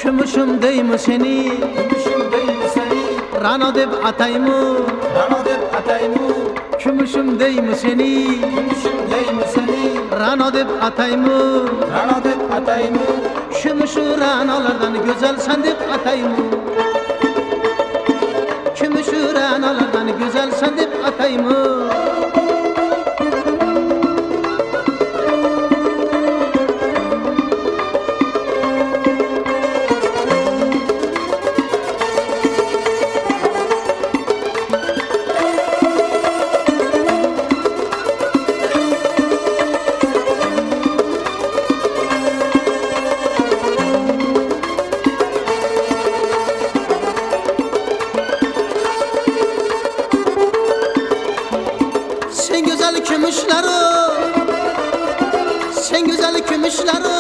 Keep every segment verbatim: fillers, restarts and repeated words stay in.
Kümüşüm deymi seni, Kümüşüm deymi seni, Rana deb atayımı. Rana deb atayımı. Kümüşüm deymi seni, Kümüşüm deymi seni, Rana deb atayımı. Rana deb atayımı. Kümüşü ranalardan güzel sen deb atayımı. Kümüşü ranalardan güzel sen deb atayımı. Sen güzel kümüşleri, sen güzel kümüşleri,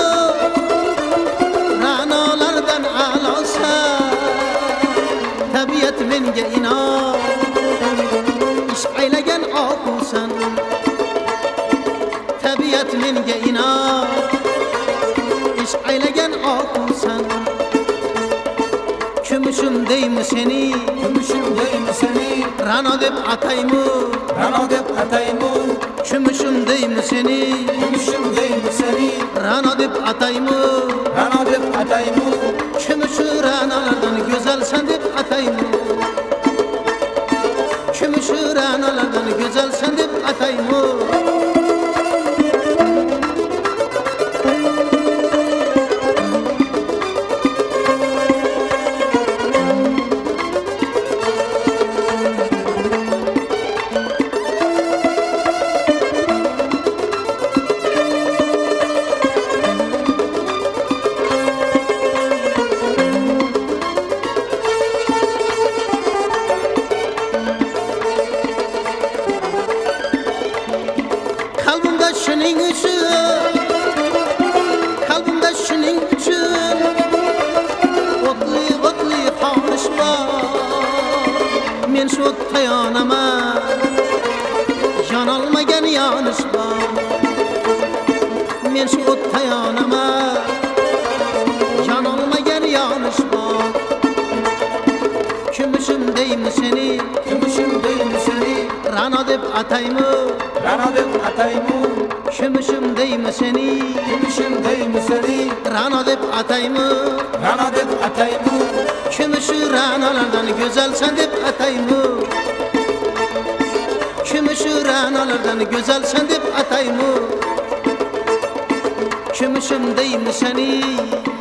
Ranalardan alasa, tabiat menga inan, ishq aylagan okusan, tabiat menga inan, ishq aylagan okusan. Kümüşüm deymi seni, Kümüşüm deymi seni, Rana deb atayımı. Rana deb atayımı. Kümüşüm deymi seni, Kümüşüm deymi seni, Rana deb atayımı. Rana deb atayımı. Kümüşü ranalardan güzel sen deb atayımı. Kümüşü ranalardan güzel sen deb atayımı. Kalbimde şunun için, kalbimde şunun için Otli otli xahiş var. Men şu tayanama, yanılmagan yanış var. Men şu tayanama, yanılmagan yanış var. Kümüşüm deymi seni, Kümüşüm deymi seni, Rana deb atayımı. Rana deb atayımı. Kümüşüm deymi seni, Kümüşüm deymi seni, Rana deb atayımı. Rana deb atayımı. Kümüşü ranalardan güzel sen deb atayımı. Kümüşü ranalardan güzel sen deb atayımı. Kümüşüm deymi seni,